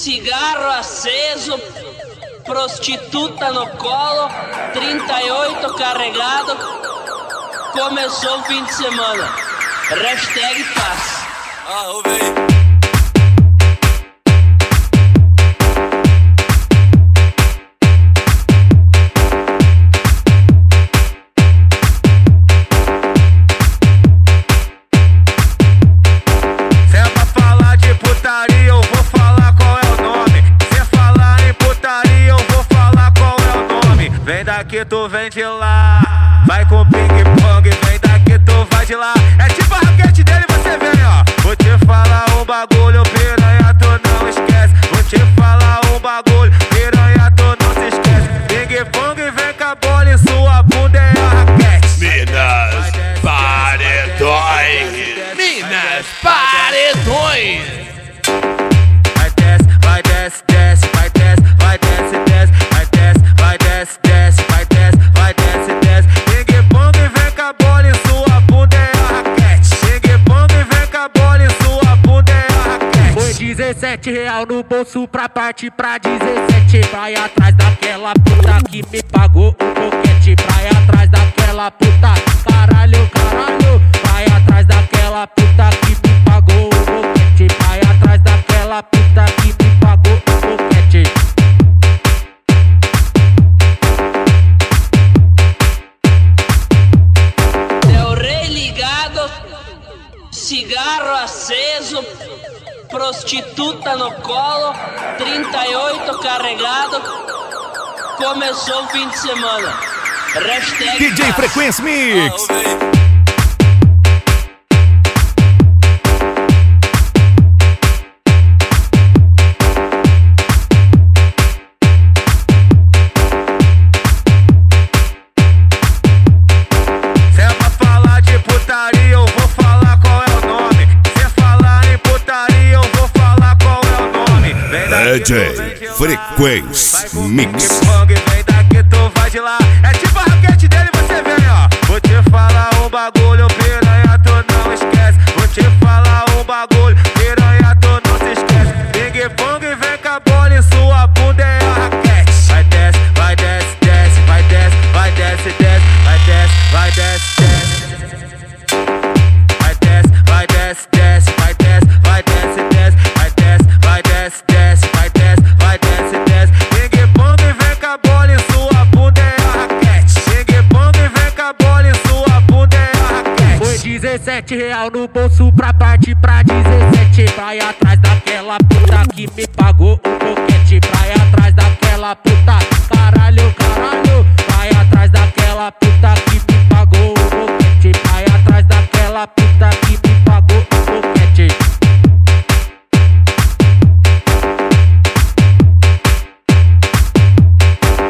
cigarro aceso, prostituta no colo, 38 carregado, começou o fim de semana. Hashtag paz. Vem daqui, tu vem de lá. Vai com ping-pong, vem daqui, tu vai de lá. É tipo a raquete dele, você vem, ó. Vou te falar um bagulho, piranha, tu não esquece. Vou te falar um bagulho, piranha, tu não se esquece. Ping-pong, vem com a bola e sua bunda é a raquete. Minas Paredões. Minas Paredões. Vai desce, vai desce, desce, vai desce, vai desce, desce, vai desce, vai desce, desce, vai desce, vai desce, desce. Ping-pong, vem com a bola e sua bunda é a raquete. Ping-pong, vem com a bola e sua bunda é a raquete. Foi R$17 no bolso pra partir pra 17. Vai atrás daquela puta que me pagou um boquete. Vai atrás daquela puta, caralho, caralho. Vai atrás daquela puta que me pagou um boquete. Vai atrás daquela puta que me pagou um boquete. Cigarro aceso, prostituta no colo, 38 carregado, começou o fim de semana. Hashtag DJ paz. Frequência Mix. DJ Frequência Mix. Vem daqui, tu vai de lá. É tipo a raquete dele, você vem, ó. Vou te falar um bagulho, piranha, tu não esquece. Vou te falar um bagulho, piranha, tu não se esquece. Ping-pong, vem com a bola e sua bunda é a raquete. Vai desce, vai desce, desce, vai desce, vai desce, desce, vai desce, vai desce, desce. Vai desce, vai desce, desce, vai desce, vai desce, desce, vai desce, vai desce, desce, vai desce, vai desce, desce. Ping-pong, vem com a bola e sua bunda é a raquete. Ping-pong, vem com a bola e sua bunda é a raquete. Foi R$17 no bolso pra partir pra 17. Vai atrás daquela puta que me pagou um boquete. Vai atrás daquela puta,